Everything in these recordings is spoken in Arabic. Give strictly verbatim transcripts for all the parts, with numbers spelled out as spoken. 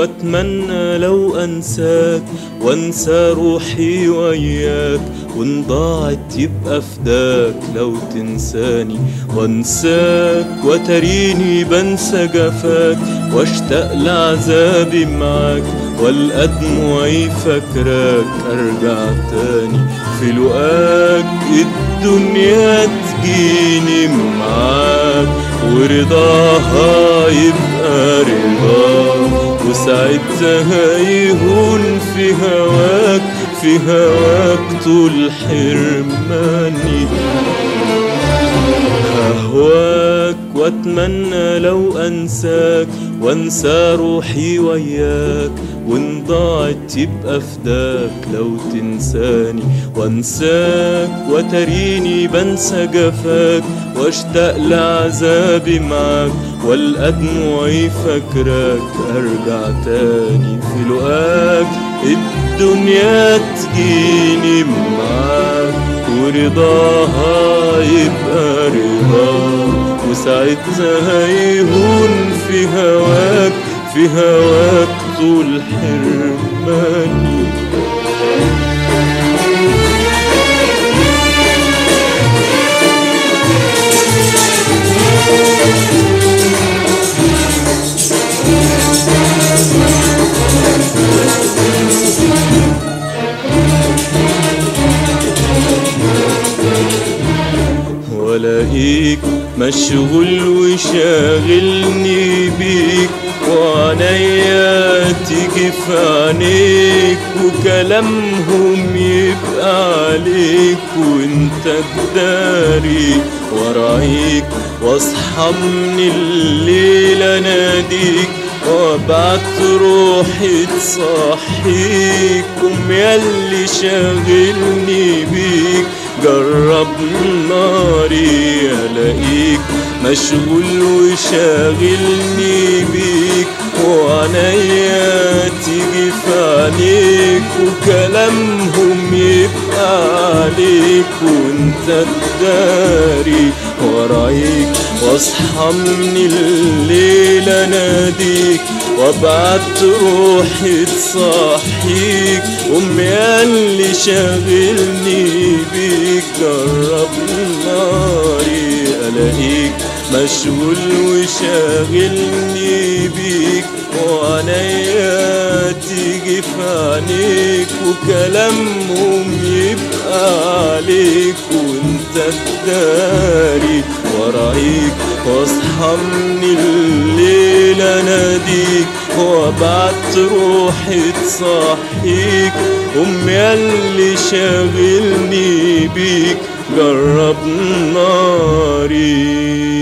واتمنى لو انساك وانسى روحي وياك، وان ضاعت يبقى فداك لو تنساني وانساك، وتريني بنسى جفاك واشتاق لعذابي معاك، والقى دموعي فاكراك ارجع تاني في لقاك. الدنيا تجيني معاك ورضاها يبقى رضاك، وساعتها يهون في هواك في هواك طول حرماني. أهواك واتمنى لو أنساك وانسى روحي وياك، وان ضاعت يبقى فداك لو تنساني وانساك، وتريني بنسى جفاك واشتاق لعذابي معاك، والقى دموعي فاكراك ارجع تاني في لقاك. الدنيا تجيني معاك ورضاها يبقى رضاك، وساعتها يهون في هواك في هواك طول حرماني. ولاقيك مشغول وشاغلني بيك، وعنيا تيجي في عينيك، وكلامهم يبقى عليك وانت تداري، ورايك واصحى من الليل اناديك، وابعت روحي تصحيك. قوم ياللي شاغلني بيك جرب ناري، الاقيك مشغول وشاغلني بيك، وعنيا تيجي في عينيك، وكلامهم يبقى عليك وانت تداري، ورايك واصحى من الليل اناديك، وابعت روحي تصحيك. قوم ياللي شاغلني بيك جرب ناري، الاقيك مشغول وشاغلني بيك، وعنيا تيجي في عينيك، وكلامهم يبقى عليك وانت تداري، ورايك واصحى من الليل اناديك، وابعت روحي تصحيك. قوم ياللي شاغلني بيك جرب ناري.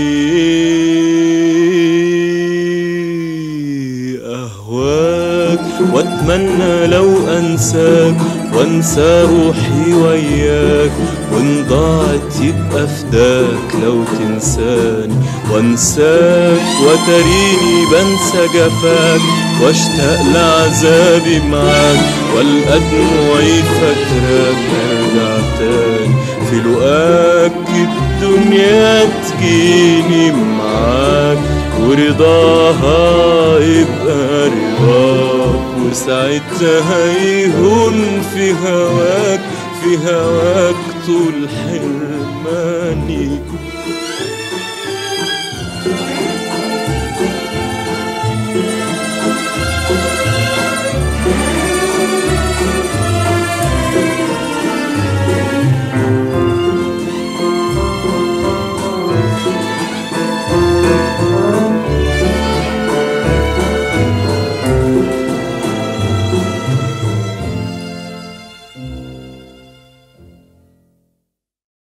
أهواك واتمنى لو أنساك وانسى روحي وياك، وان ضاعت يبقى فداك لو تنساني وانساك، وتريني بنسى جفاك واشتاق لعذابي معاك، والقى دموعي فاكراك ارجع تاني في لقاك. الدنيا تجيني معاك ورضاها يبقى رضاك، وساعتها يهون في هواك في هواك طول حرماني.